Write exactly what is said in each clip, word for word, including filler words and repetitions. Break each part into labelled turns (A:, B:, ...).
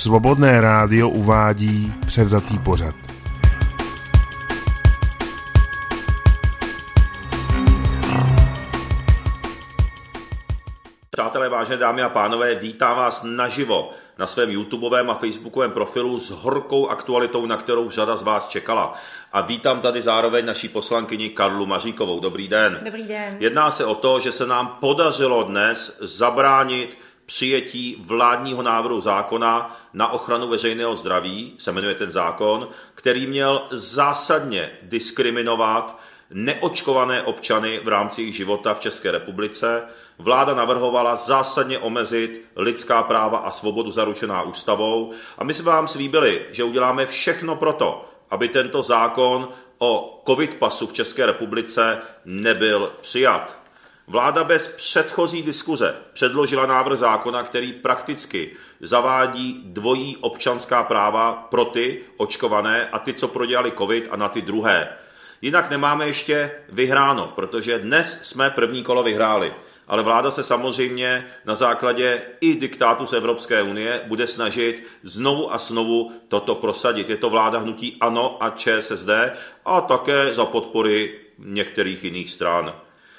A: Svobodné rádio uvádí převzatý pořad.
B: Přátelé, vážené dámy a pánové, vítám vás naživo na svém YouTubeovém a Facebookovém profilu s horkou aktualitou, na kterou řada z vás čekala. A vítám tady zároveň naší poslankyni Karlu Maříkovou. Dobrý den.
C: Dobrý den.
B: Jedná se o to, že se nám podařilo dnes zabránit přijetí vládního návrhu zákona na ochranu veřejného zdraví, se jmenuje ten zákon, který měl zásadně diskriminovat neočkované občany v rámci jejich života v České republice. Vláda navrhovala zásadně omezit lidská práva a svobodu zaručená ústavou a my jsme vám slíbili, že uděláme všechno proto, aby tento zákon o covid pasu v České republice nebyl přijat. Vláda bez předchozí diskuze předložila návrh zákona, který prakticky zavádí dvojí občanská práva pro ty očkované a ty, co prodělali covid, a na ty druhé. Jinak nemáme ještě vyhráno, protože dnes jsme první kolo vyhráli. Ale vláda se samozřejmě na základě i diktátu z Evropské unie bude snažit znovu a znovu toto prosadit. Je to vláda hnutí ANO a ČSSD a také za podpory některých jiných stran.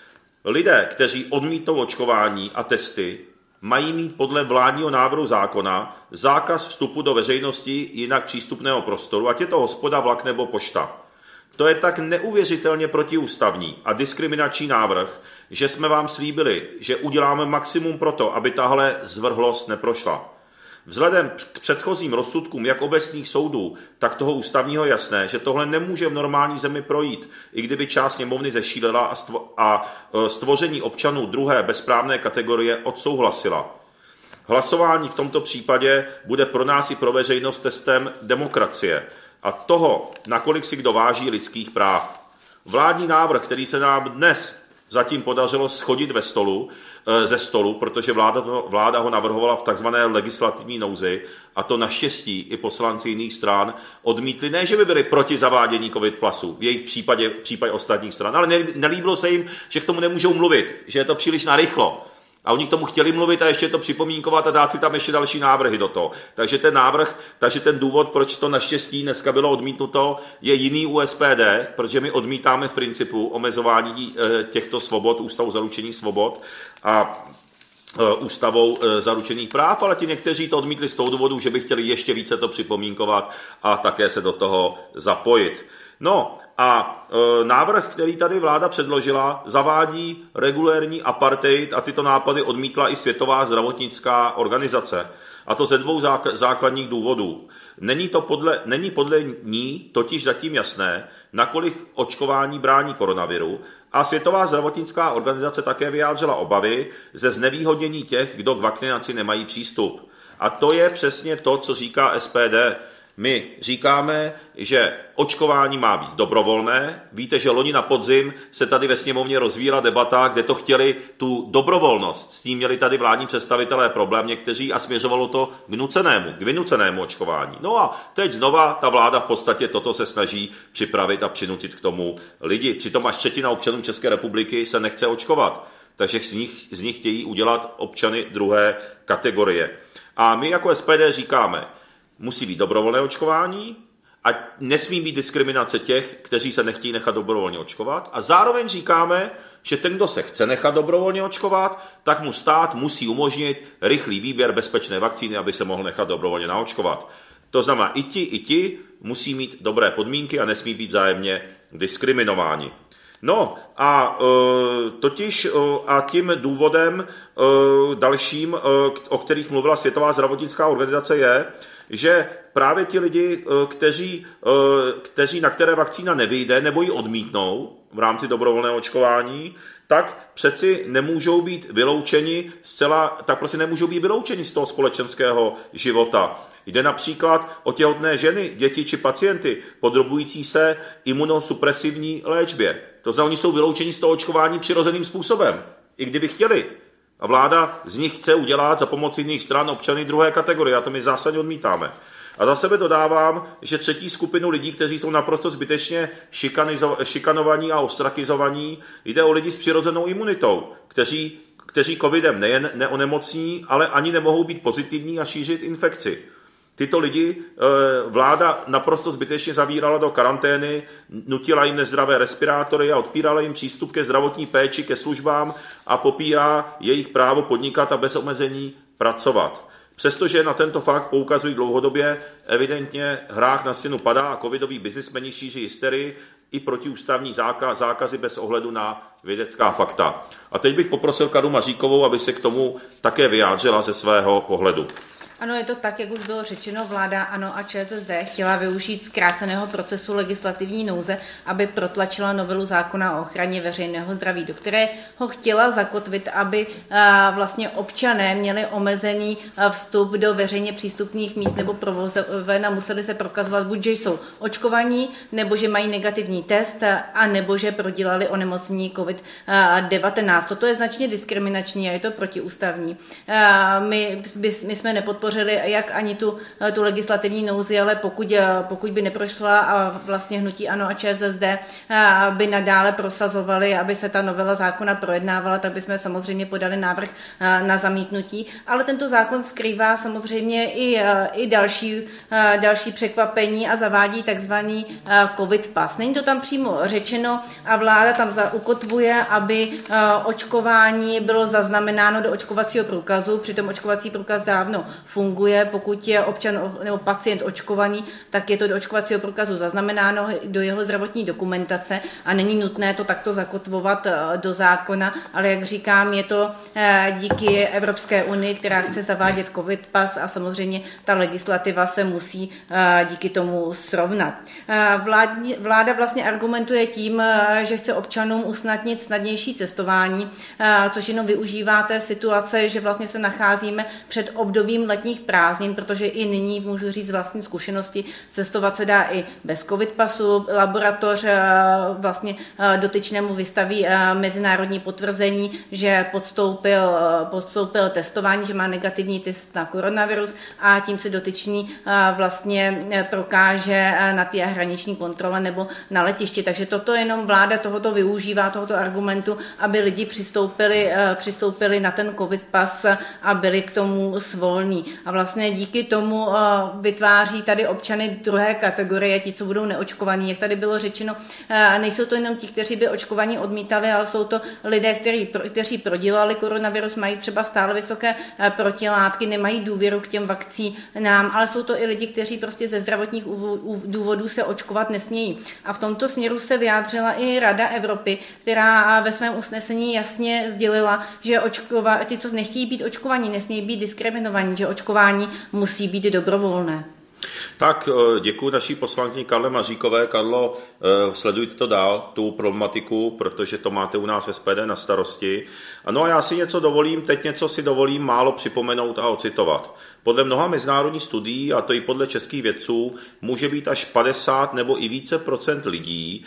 B: Lidé, kteří odmítnou očkování a testy, mají mít podle vládního návrhu zákona zákaz vstupu do veřejnosti jinak přístupného prostoru, ať je to hospoda, vlak nebo pošta. To je tak neuvěřitelně protiústavní a diskriminační návrh, že jsme vám slíbili, že uděláme maximum pro to, aby tahle zvrhlost neprošla. Vzhledem k předchozím rozsudkům jak obecných soudů, tak toho ústavního jasné, že tohle nemůže v normální zemi projít, i kdyby část sněmovny zešílela a stvoření občanů druhé bezprávné kategorie odsouhlasila. Hlasování v tomto případě bude pro nás i pro veřejnost testem demokracie a toho, nakolik si kdo váží lidských práv. Vládní návrh, který se nám dnes zatím podařilo schodit ve stolu, ze stolu, protože vláda, to, vláda ho navrhovala v takzvané legislativní nouzi, a to naštěstí i poslanci jiných stran odmítli, ne, že by byli proti zavádění covid pasu, v jejich případě, v případě ostatních stran, ale nelíbilo se jim, že k tomu nemůžou mluvit, že je to příliš narychlo. A oni k tomu chtěli mluvit a ještě to připomínkovat a dát si tam ještě další návrhy do toho. Takže ten návrh, takže ten důvod, proč to naštěstí dneska bylo odmítnuto, je jiný u S P D, protože my odmítáme v principu omezování těchto svobod, ústavou zaručených svobod a ústavou zaručených práv, ale ti někteří to odmítli z toho důvodu, že by chtěli ještě více to připomínkovat a také se do toho zapojit. No a e, návrh, který tady vláda předložila, zavádí regulérní apartheid a tyto nápady odmítla i Světová zdravotnická organizace. A to ze dvou základních důvodů. Není, to podle, není podle ní totiž zatím jasné, nakolik očkování brání koronaviru, a Světová zdravotnická organizace také vyjádřila obavy ze znevýhodnění těch, kdo k vakcinaci nemají přístup. A to je přesně to, co říká S P D. My říkáme, že očkování má být dobrovolné. Víte, že loni na podzim se tady ve sněmovně rozvíjela debata, kde to chtěli tu dobrovolnost. S tím měli tady vládní představitelé problém někteří a směřovalo to k nucenému, k vynucenému očkování. No a teď znova ta vláda v podstatě toto se snaží připravit a přinutit k tomu lidi. Přitom až třetina občanů České republiky se nechce očkovat. Takže z nich, z nich chtějí udělat občany druhé kategorie. A my jako S P D říkáme, musí být dobrovolné očkování a nesmí být diskriminace těch, kteří se nechtějí nechat dobrovolně očkovat. A zároveň říkáme, že ten, kdo se chce nechat dobrovolně očkovat, tak mu stát musí umožnit rychlý výběr bezpečné vakcíny, aby se mohl nechat dobrovolně naočkovat. To znamená, i ti, i ti musí mít dobré podmínky a nesmí být vzájemně diskriminováni. No a e, totiž e, a tím důvodem e, dalším, e, o kterých mluvila Světová zdravotnická organizace, je, že právě ti lidi, kteří, kteří, na které vakcína nevyjde nebo ji odmítnou v rámci dobrovolného očkování, tak přeci nemůžou být vyloučeni zcela, tak prostě nemůžou být vyloučeni z toho společenského života. Jde například o těhotné ženy, děti či pacienty podrobující se imunosupresivní léčbě. To znamená, oni jsou vyloučeni z toho očkování přirozeným způsobem, i kdyby chtěli. A vláda z nich chce udělat za pomoci jiných stran občany druhé kategorie a to my zásadně odmítáme. A za sebe dodávám, že třetí skupinu lidí, kteří jsou naprosto zbytečně šikanovaní a ostrakizovaní, jde o lidi s přirozenou imunitou, kteří, kteří covidem nejen neonemocní, ale ani nemohou být pozitivní a šířit infekci. Tyto lidi vláda naprosto zbytečně zavírala do karantény, nutila jim nezdravé respirátory a odpírala jim přístup ke zdravotní péči, ke službám a popírá jejich právo podnikat a bez omezení pracovat. Přestože na tento fakt poukazují dlouhodobě, evidentně hrách na stěnu padá a covidoví biznismeni šíří hysterii i protiústavní zákazy bez ohledu na vědecká fakta. A teď bych poprosil Karlu Maříkovou, aby se k tomu také vyjádřila ze svého pohledu.
C: Ano, je to tak, jak už bylo řečeno, vláda ANO a ČSSD chtěla využít zkráceného procesu legislativní nouze, aby protlačila novelu zákona o ochraně veřejného zdraví, do kterého chtěla zakotvit, aby vlastně občané měli omezený vstup do veřejně přístupných míst nebo provozoven a museli se prokazovat buď, že jsou očkovaní, nebo že mají negativní test, a nebo že prodělali onemocnění covid devatenáct. Toto je značně diskriminační a je to protiústavní. My, my jsme nepodpořili jak ani tu, tu legislativní nouzi, ale pokud, pokud by neprošla a vlastně hnutí ANO a ČSSD by nadále prosazovali, aby se ta novela zákona projednávala, tak bychom samozřejmě podali návrh na zamítnutí. Ale tento zákon skrývá samozřejmě i, i další, další překvapení a zavádí takzvaný covid pas. Není to tam přímo řečeno a vláda tam ukotvuje, aby očkování bylo zaznamenáno do očkovacího průkazu, přitom očkovací průkaz dávno funguje, pokud je občan nebo pacient očkovaný, tak je to do očkovacího průkazu zaznamenáno do jeho zdravotní dokumentace a není nutné to takto zakotvovat do zákona, ale jak říkám, je to díky Evropské unii, která chce zavádět covid pas a samozřejmě ta legislativa se musí díky tomu srovnat. Vláda vlastně argumentuje tím, že chce občanům usnadnit snadnější cestování, což jenom využívá té situace, že vlastně se nacházíme před obdobím letních prázdnin, protože i nyní můžu říct z vlastní zkušenosti, cestovat se dá i bez covid pasu, laboratoř vlastně dotyčnému vystaví mezinárodní potvrzení, že podstoupil, podstoupil testování, že má negativní test na koronavirus a tím se dotyčný vlastně prokáže na té hraniční kontrole nebo na letišti. Takže toto jenom vláda tohoto využívá, tohoto argumentu, aby lidi přistoupili, přistoupili na ten covid pas a byli k tomu svolní. A vlastně díky tomu vytváří tady občany druhé kategorie, ti, co budou neočkovaní. Jak tady bylo řečeno, nejsou to jenom ti, kteří by očkovaní odmítali, ale jsou to lidé, kteří, kteří prodělali koronavirus, mají třeba stále vysoké protilátky, nemají důvěru k těm vakcínám, ale jsou to i lidi, kteří prostě ze zdravotních důvodů se očkovat nesmějí. A v tomto směru se vyjádřila i Rada Evropy, která ve svém usnesení jasně sdělila, že očkova, ti, co nechtějí být očkovaní, nesmějí být diskriminovaní, že očkování musí být dobrovolné.
B: Tak děkuji naší poslankyni Karle Maříkové. Karlo, sledujte to dál, tu problematiku, protože to máte u nás v S P D na starosti. No a já si něco dovolím, teď něco si dovolím málo připomenout a ocitovat. Podle mnoha mezinárodních studií, a to i podle českých vědců, může být až padesát nebo i více procent lidí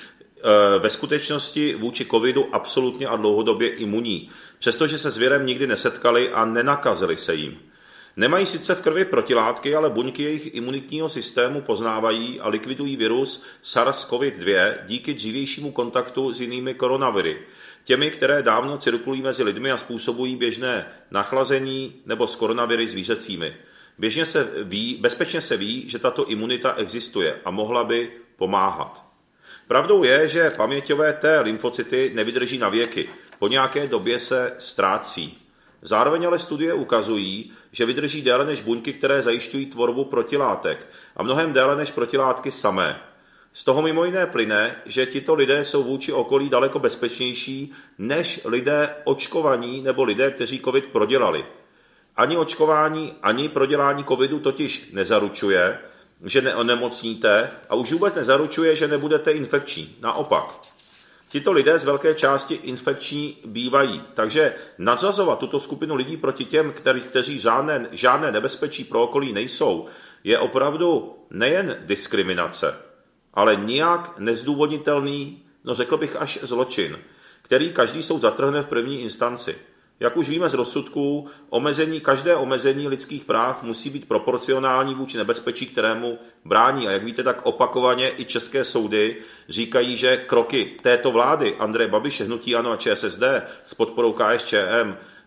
B: ve skutečnosti vůči covidu absolutně a dlouhodobě imunní, přestože se s virem nikdy nesetkali a nenakazili se jim. Nemají sice v krvi protilátky, ale buňky jejich imunitního systému poznávají a likvidují virus SARS-CoV dva díky dřívějšímu kontaktu s jinými koronaviry, těmi, které dávno cirkulují mezi lidmi a způsobují běžné nachlazení nebo s koronaviry zvířecími. Běžně se ví, bezpečně se ví, že tato imunita existuje a mohla by pomáhat. Pravdou je, že paměťové T lymfocyty nevydrží na věky, po nějaké době se ztrácí. Zároveň ale studie ukazují, že vydrží déle než buňky, které zajišťují tvorbu protilátek a mnohem déle než protilátky samé. Z toho mimo jiné plyne, že tito lidé jsou vůči okolí daleko bezpečnější než lidé očkovaní nebo lidé, kteří covid prodělali. Ani očkování, ani prodělání covidu totiž nezaručuje, že neonemocníte a už vůbec nezaručuje, že nebudete infekční. Naopak. Tito lidé z velké části infekční bývají, takže nadřazovat tuto skupinu lidí proti těm, který, kteří žádné, žádné nebezpečí pro okolí nejsou, je opravdu nejen diskriminace, ale nijak nezdůvodnitelný, no řekl bych až zločin, který každý soud zatrhne v první instanci. Jak už víme z rozsudků, omezení, každé omezení lidských práv musí být proporcionální vůči nebezpečí, kterému brání. A jak víte, tak opakovaně i české soudy říkají, že kroky této vlády Andreje Babiše, hnutí ANO a ČSSD s podporou K S Č M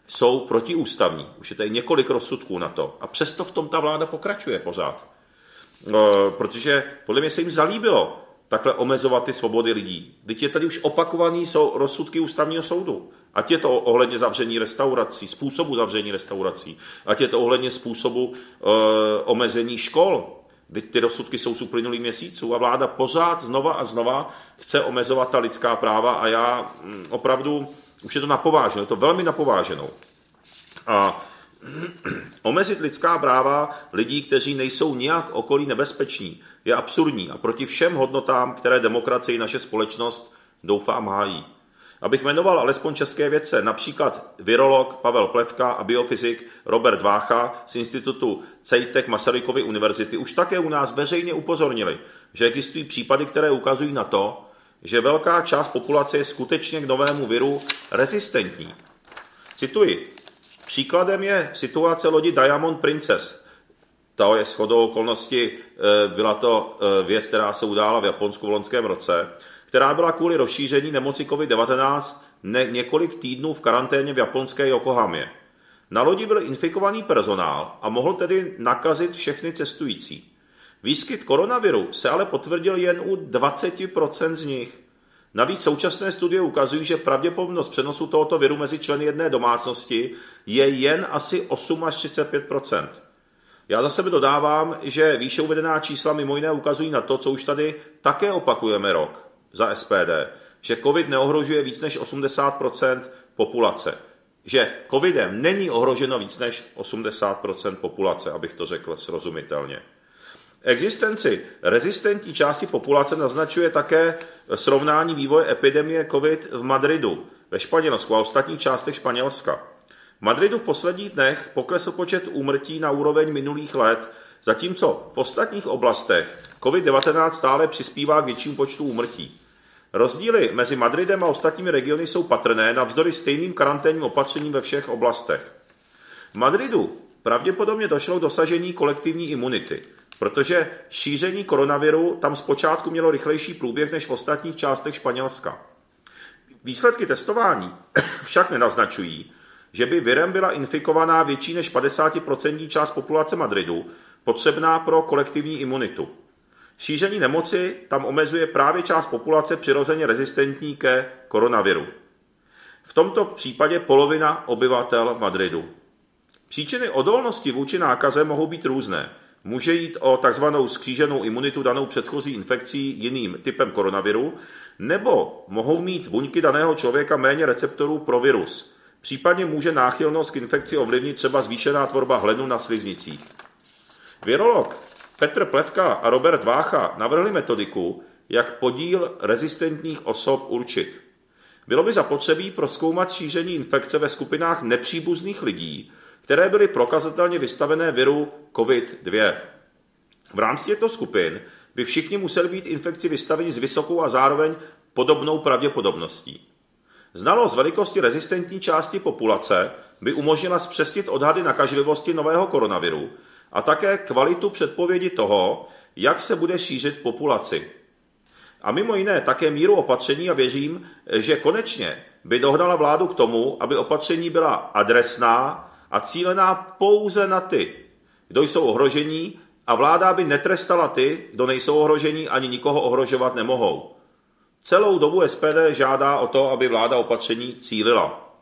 B: jsou protiústavní. Už je tady několik rozsudků na to. A přesto v tom ta vláda pokračuje pořád. E, protože podle mě se jim zalíbilo takhle omezovat ty svobody lidí. Teď je tady už opakovaný jsou rozsudky ústavního soudu. Ať je to ohledně zavření restaurací, způsobu zavření restaurací, ať je to ohledně způsobu e, omezení škol. Teď ty rozsudky jsou z uplynulých měsíců a vláda pořád znova a znova chce omezovat ta lidská práva a já mm, opravdu, už je to napováženou, je to velmi napováženou. A omezit lidská práva lidí, kteří nejsou nijak okolí nebezpeční, je absurdní a proti všem hodnotám, které demokracii naše společnost doufám hájí. Abych jmenoval alespoň české vědce, například virolog Pavel Plevka a biofyzik Robert Vácha z institutu CEJTEC Masarykovy univerzity už také u nás veřejně upozornili, že existují případy, které ukazují na to, že velká část populace je skutečně k novému viru rezistentní. Cituji, příkladem je situace lodi Diamond Princess. To je shodou okolností, byla to věc, která se udála v Japonsku v loňském roce, která byla kvůli rozšíření nemoci covid devatenáct ne- několik týdnů v karanténě v japonské Yokohamě. Na lodi byl infikovaný personál a mohl tedy nakazit všechny cestující. Výskyt koronaviru se ale potvrdil jen u dvacet procent z nich. Navíc současné studie ukazují, že pravděpodobnost přenosu tohoto viru mezi členy jedné domácnosti je jen asi osm až třicet pět procent. Já za sebe dodávám, že výše uvedená čísla mimo jiné ukazují na to, co už tady také opakujeme rok za S P D, že covid neohrožuje víc než osmdesát procent populace. Že covidem není ohroženo víc než osmdesát procent populace, abych to řekl srozumitelně. Existenci rezistentní části populace naznačuje také srovnání vývoje epidemie covid v Madridu, ve Španělsku a ostatních částech Španělska. V Madridu v posledních dnech poklesl počet úmrtí na úroveň minulých let, zatímco v ostatních oblastech covid devatenáct stále přispívá k většímu počtu úmrtí. Rozdíly mezi Madridem a ostatními regiony jsou patrné navzdory stejným karanténním opatřením ve všech oblastech. V Madridu pravděpodobně došlo k dosažení kolektivní imunity, protože šíření koronaviru tam zpočátku mělo rychlejší průběh než v ostatních částech Španělska. Výsledky testování však nenaznačují, že by virem byla infikovaná větší než padesát procent část populace Madridu, potřebná pro kolektivní imunitu. Šíření nemoci tam omezuje právě část populace přirozeně rezistentní ke koronaviru. V tomto případě polovina obyvatel Madridu. Příčiny odolnosti vůči nákaze mohou být různé. Může jít o takzvanou skříženou imunitu danou předchozí infekcí jiným typem koronaviru, nebo mohou mít buňky daného člověka méně receptorů pro virus. Případně může náchylnost k infekci ovlivnit třeba zvýšená tvorba hlenu na sliznicích. Virolog Petr Plevka a Robert Vácha navrhli metodiku, jak podíl rezistentních osob určit. Bylo by zapotřebí prozkoumat šíření infekce ve skupinách nepříbuzných lidí, které byly prokazatelně vystavené viru covid dva. V rámci těchto skupin by všichni museli být infekci vystaveni s vysokou a zároveň podobnou pravděpodobností. Znalost velikosti rezistentní části populace by umožnila zpřesnit odhady nakažlivosti nového koronaviru a také kvalitu předpovědi toho, jak se bude šířit v populaci. A mimo jiné také míru opatření a věřím, že konečně by dohnala vládu k tomu, aby opatření byla adresná a cílená pouze na ty, kdo jsou ohrožení, a vláda by netrestala ty, kdo nejsou ohrožení ani nikoho ohrožovat nemohou. Celou dobu S P D žádá o to, aby vláda opatření cílila.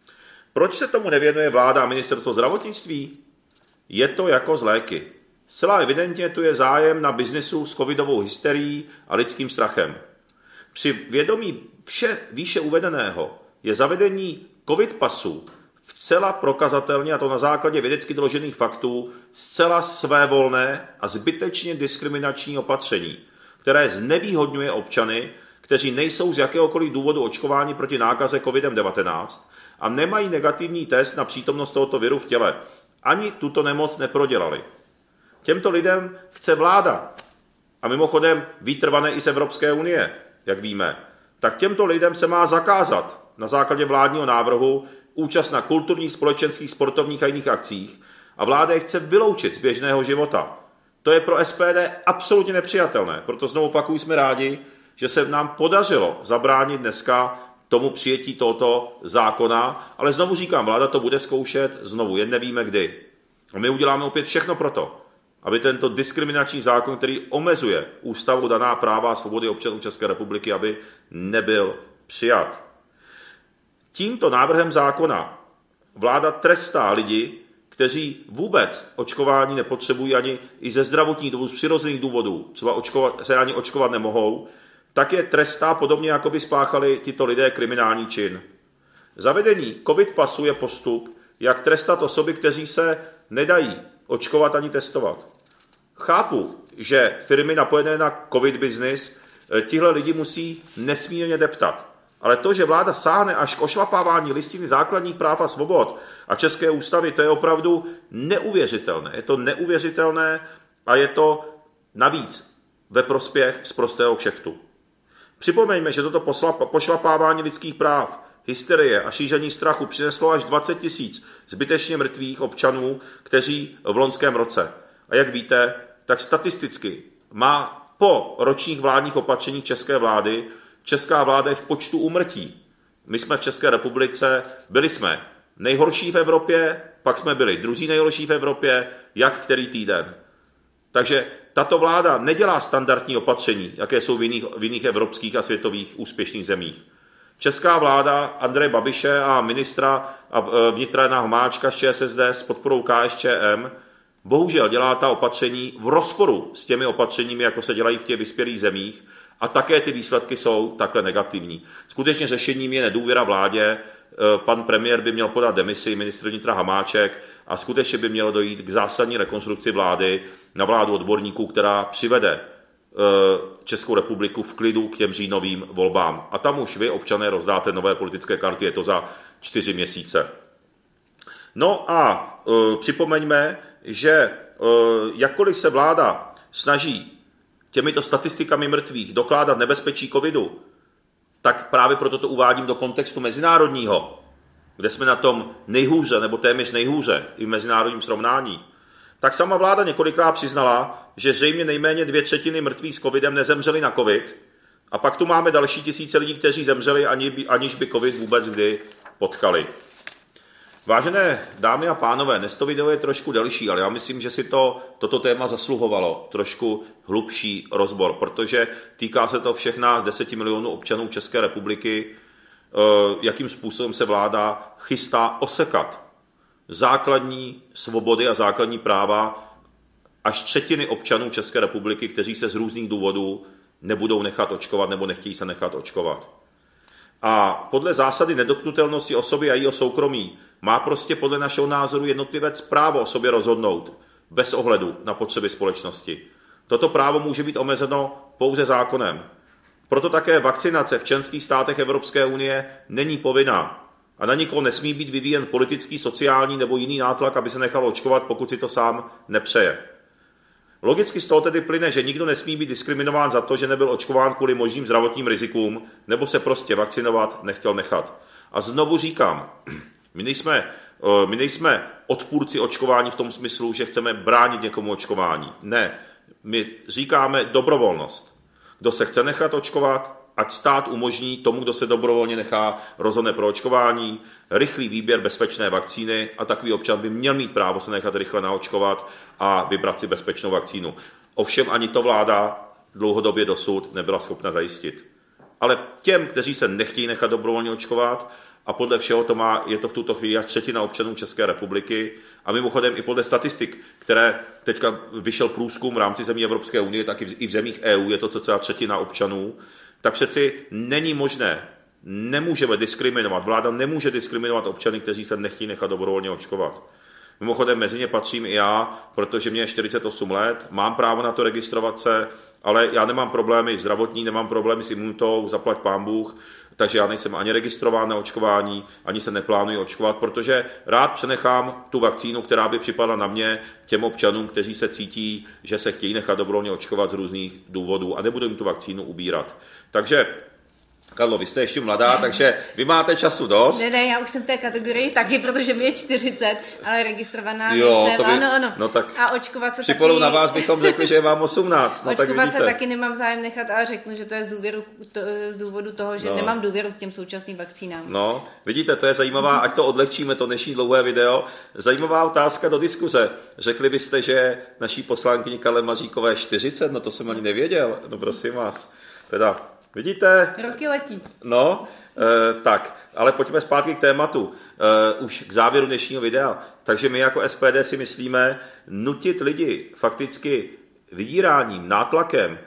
B: Proč se tomu nevěnuje vláda a ministerstvo zdravotnictví? Je to jako z léky. Zcela evidentně tu je zájem na biznesu s covidovou hysterií a lidským strachem. Při vědomí vše výše uvedeného je zavedení covid pasů vcela prokazatelně, a to na základě vědecky doložených faktů, zcela svévolné a zbytečně diskriminační opatření, které znevýhodňuje občany, kteří nejsou z jakéhokoliv důvodu očkováni proti nákaze covid devatenáct a nemají negativní test na přítomnost tohoto viru v těle. Ani tuto nemoc neprodělali. Těmto lidem chce vláda, a mimochodem výtrvané i z Evropské unie, jak víme, tak těmto lidem se má zakázat na základě vládního návrhu účast na kulturních, společenských, sportovních a jiných akcích a vláda je chce vyloučit z běžného života. To je pro S P D absolutně nepřijatelné, proto znovu opakuju, jsme rádi, že se nám podařilo zabránit dneska tomu přijetí tohoto zákona, ale znovu říkám, vláda to bude zkoušet znovu, jen nevíme kdy. A my uděláme opět všechno proto, aby tento diskriminační zákon, který omezuje ústavou daná práva a svobody občanů České republiky, aby nebyl přijat. Tímto návrhem zákona vláda trestá lidi, kteří vůbec očkování nepotřebují ani i ze zdravotních důvodů, z přirozených důvodů, třeba očkovat, se ani očkovat nemohou, tak je trestá podobně, jako by spáchali tito lidé kriminální čin. Zavedení covid pasu je postup, jak trestat osoby, kteří se nedají očkovat ani testovat. Chápu, že firmy napojené na covid business tihle lidi musí nesmírně deptat. Ale to, že vláda sáhne až k ošlapávání listiny základních práv a svobod a České ústavy, to je opravdu neuvěřitelné. Je to neuvěřitelné a je to navíc ve prospěch sprostého kšeftu. Připomeňme, že toto pošlapávání lidských práv, hysterie a šíření strachu přineslo až dvacet tisíc zbytečně mrtvých občanů, kteří v loňském roce. A jak víte, tak statisticky má po ročních vládních opatřeních české vlády česká vláda je v počtu úmrtí. My jsme v České republice, byli jsme nejhorší v Evropě, pak jsme byli druzí nejhorší v Evropě, jak který týden. Takže tato vláda nedělá standardní opatření, jaké jsou v jiných, v jiných evropských a světových úspěšných zemích. Česká vláda Andreje Babiše a ministra vnitra Jana Hamáčka z ČSSD s podporou K S Č M bohužel dělá ta opatření v rozporu s těmi opatřeními, jako se dělají v těch vyspělých zemích, a také ty výsledky jsou takhle negativní. Skutečně řešením je nedůvěra vládě, pan premiér by měl podat demisi, ministr vnitra Hamáček, a skutečně by mělo dojít k zásadní rekonstrukci vlády na vládu odborníků, která přivede Českou republiku v klidu k těm říjnovým volbám. A tam už vy, občané, rozdáte nové politické karty, je to za čtyři měsíce. No a e, připomeňme, že e, jakkoliv se vláda snaží těmito statistikami mrtvých dokládat nebezpečí covidu, tak právě proto to uvádím do kontextu mezinárodního, kde jsme na tom nejhůře, nebo téměř nejhůře i v mezinárodním srovnání, tak sama vláda několikrát přiznala, že zřejmě nejméně dvě třetiny mrtvých s covidem nezemřeli na covid, a pak tu máme další tisíce lidí, kteří zemřeli, aniž by covid vůbec kdy potkali. Vážené dámy a pánové, dnes to video je trošku delší, ale já myslím, že si to, toto téma zasluhovalo trošku hlubší rozbor, protože týká se to všech nás deseti milionů občanů České republiky, jakým způsobem se vláda chystá osekat základní svobody a základní práva až třetiny občanů České republiky, kteří se z různých důvodů nebudou nechat očkovat nebo nechtějí se nechat očkovat. A podle zásady nedotknutelnosti osoby a jejího soukromí má prostě podle našeho názoru jednotlivec právo o sobě rozhodnout bez ohledu na potřeby společnosti. Toto právo může být omezeno pouze zákonem. Proto také vakcinace v členských státech Evropské unie není povinná a na nikoho nesmí být vyvíjen politický, sociální nebo jiný nátlak, aby se nechal očkovat, pokud si to sám nepřeje. Logicky z toho tedy plyne, že nikdo nesmí být diskriminován za to, že nebyl očkován kvůli možným zdravotním rizikům nebo se prostě vakcinovat nechtěl nechat. A znovu říkám, my nejsme, my nejsme odpůrci očkování v tom smyslu, že chceme bránit někomu očkování. Ne, my říkáme dobrovolnost. Kdo se chce nechat očkovat, ať stát umožní tomu, kdo se dobrovolně nechá, rozhodne pro očkování, rychlý výběr bezpečné vakcíny, a takový občan by měl mít právo se nechat rychle naočkovat a vybrat si bezpečnou vakcínu. Ovšem ani to vláda dlouhodobě dosud nebyla schopna zajistit. Ale těm, kteří se nechtějí nechat dobrovolně očkovat, a podle všeho to má, je to v tuto chvíli až třetina občanů České republiky, a mimochodem i podle statistik, které teďka vyšel průzkum v rámci zemí Evropské unie, tak i v zemích E U je to cca třetina občanů, tak přeci není možné, nemůžeme diskriminovat, vláda nemůže diskriminovat občany, kteří se nechtějí nechat dobrovolně očkovat. Mimochodem mezi ně patřím i já, protože mě je čtyřicet osm let, mám právo na to registrovat se, ale já nemám problémy zdravotní, nemám problémy s imunitou, zaplať pán Bůh, takže já nejsem ani registrován na očkování, ani se neplánuji očkovat, protože rád přenechám tu vakcínu, která by připadla na mě, těm občanům, kteří se cítí, že se chtějí nechat dobrovolně očkovat z různých důvodů, a nebudu jim tu vakcínu ubírat. Takže Karlo, vy jste ještě mladá, takže vy máte času dost.
C: Ne, ne, já už jsem v té kategorii taky, protože mi je čtyřicet, ale registrovaná
B: jo,
C: nejsem.
B: By,
C: ano, ano.
B: No tak
C: a očkovat se
B: připolu
C: taky...
B: na vás bychom řekli, že je vám osmnáct. No,
C: očkovat
B: tak
C: se taky nemám zájem nechat, ale řeknu, že to je z, důvěru, to, z důvodu toho, že
B: no.
C: nemám důvěru k těm současným vakcínám.
B: No, vidíte, to je zajímavá, ať to odlehčíme, to dnešní dlouhé video. Zajímavá otázka do diskuze. Řekli byste, že naší poslankyni Karle Maříkové čtyřicet? No to jsem ani nevěděl. No prosím vás. Teda, vidíte?
C: Roky letí.
B: No, e, tak, ale pojďme zpátky k tématu. E, už k závěru dnešního videa. Takže my jako S P D si myslíme, nutit lidi fakticky vydíráním, nátlakem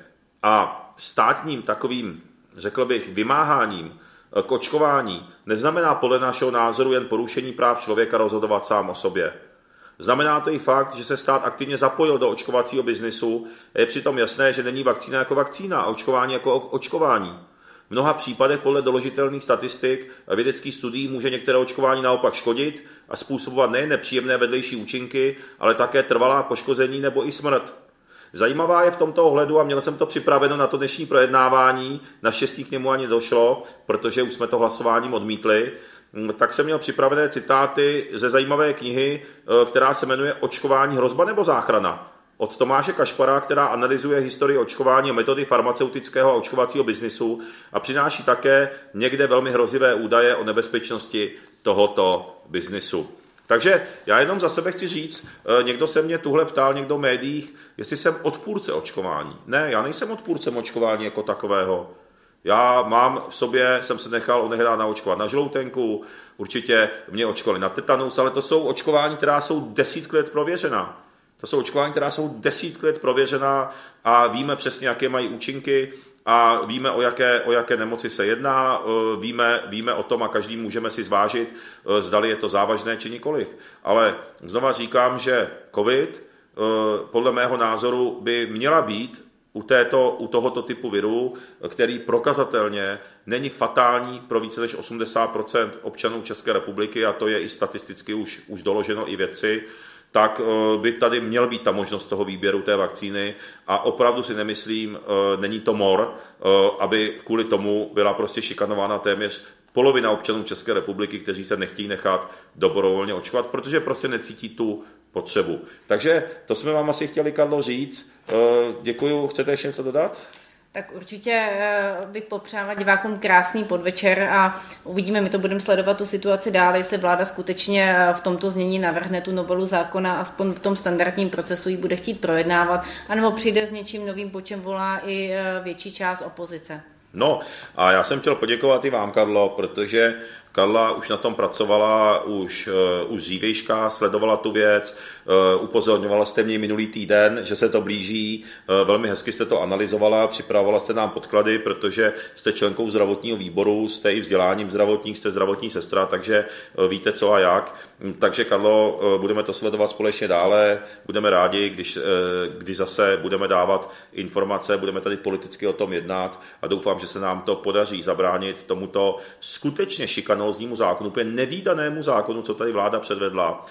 B: a státním takovým, řekl bych, vymáháním k očkování neznamená podle našeho názoru jen porušení práv člověka rozhodovat sám o sobě. Znamená to i fakt, že se stát aktivně zapojil do očkovacího biznisu, je přitom jasné, že není vakcína jako vakcína a očkování jako očkování. V mnoha případech podle doložitelných statistik a vědeckých studií může některé očkování naopak škodit a způsobovat nejen nepříjemné vedlejší účinky, ale také trvalá poškození nebo i smrt. Zajímavá je v tomto ohledu, a měl jsem to připraveno na to dnešní projednávání, naštěstí k němu ani došlo, protože už jsme to hlasováním odmítli, tak jsem měl připravené citáty ze zajímavé knihy, která se jmenuje Očkování, hrozba nebo záchrana, od Tomáše Kašpara, která analyzuje historii očkování a metody farmaceutického a očkovacího biznisu a přináší také někde velmi hrozivé údaje o nebezpečnosti tohoto biznisu. Takže já jenom za sebe chci říct, někdo se mě tuhle ptal, někdo v médiích, jestli jsem odpůrce očkování. Ne, já nejsem odpůrcem očkování jako takového. Já mám v sobě, jsem se nechal onehdá naočkovat na žloutenku, určitě mě očkovali na tetanus, ale to jsou očkování, která jsou desítky let prověřená. To jsou očkování, která jsou desítky let prověřená a víme přesně, jaké mají účinky a víme, o jaké, o jaké nemoci se jedná, víme, víme o tom a každý můžeme si zvážit, zdali je to závažné či nikoliv. Ale znova říkám, že covid podle mého názoru by měla být u, této, u tohoto typu viru, který prokazatelně není fatální pro více než osmdesát procent občanů České republiky, a to je i statisticky už, už doloženo i vědci, tak by tady měl být ta možnost toho výběru té vakcíny a opravdu si nemyslím, není to mor, aby kvůli tomu byla prostě šikanována téměř polovina občanů České republiky, kteří se nechtějí nechat dobrovolně očkovat, protože prostě necítí tu potřebu. Takže to jsme vám asi chtěli, Karlo, říct. Děkuju. Chcete ještě něco dodat?
C: Tak určitě bych popřála divákům krásný podvečer a uvidíme, my to budeme sledovat tu situaci dál, jestli vláda skutečně v tomto znění navrhne tu novelu zákona, aspoň v tom standardním procesu ji bude chtít projednávat, anebo přijde s něčím novým, po čem volá i větší část opozice. No
B: a já jsem chtěl poděkovat i vám, Karlo, protože Karla už na tom pracovala už, uh, už dřívějška, sledovala tu věc, uh, upozorňovala jste mě minulý týden, že se to blíží, uh, velmi hezky jste to analyzovala, připravovala jste nám podklady, protože jste členkou zdravotního výboru, jste i vzděláním zdravotník, jste zdravotní sestra, takže uh, víte co a jak. Takže Karlo, uh, budeme to sledovat společně dále, budeme rádi, když, uh, když zase budeme dávat informace, budeme tady politicky o tom jednat a doufám, že se nám to podaří zabránit tomuto skutečně šikanóznímu zákonu, úplně nevídanému zákonu, co tady vláda předvedla.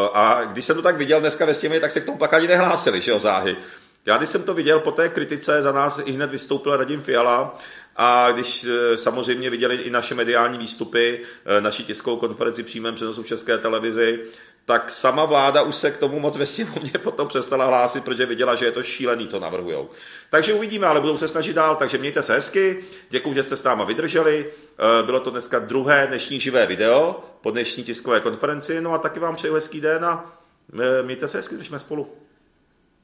B: A když jsem to tak viděl dneska ve sněmě, tak se k tomu pak ani nehlásili, že jo, záhy. Já když jsem to viděl po té kritice, za nás i hned vystoupil Radim Fiala a když samozřejmě viděli i naše mediální výstupy, naši tiskovou konferenci přímém přenosu v České televizi, tak sama vláda už se k tomu moc ve sněmovně potom přestala hlásit, protože viděla, že je to šílený, co navrhujou. Takže uvidíme, ale budou se snažit dál, takže mějte se hezky, děkuji, že jste s náma vydrželi, bylo to dneska druhé dnešní živé video po dnešní tiskové konferenci, no a taky vám přeju hezký den a mějte se hezky, když jsme spolu.